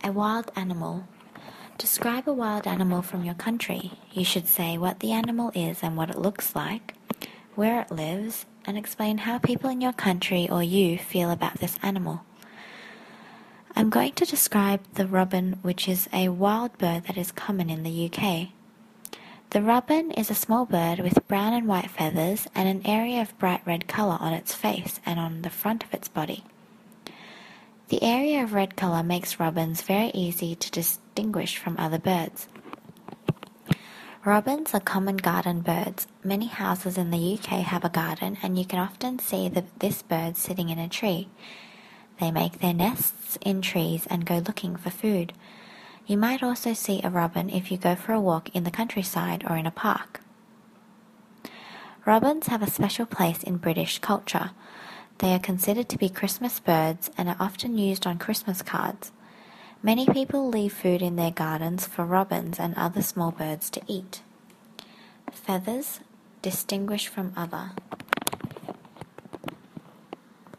A wild animal. Describe a wild animal from your country. You should say what the animal is and what it looks like, where it lives, and explain how people in your country or you feel about this animal. I'm going to describe the robin, which is a wild bird that is common in the UK. The robin is a small bird with brown and white feathers and an area of bright red colour on its face and on the front of its body. The area of red colour makes robins very easy to distinguish from other birds. Robins are common garden birds. Many houses in the UK have a garden and you can often see this bird sitting in a tree. They make their nests in trees and go looking for food. You might also see a robin if you go for a walk in the countryside or in a park. Robins have a special place in British culture. They are considered to be Christmas birds and are often used on Christmas cards. Many people leave food in their gardens for robins and other small birds to eat. Feathers, distinguish from other.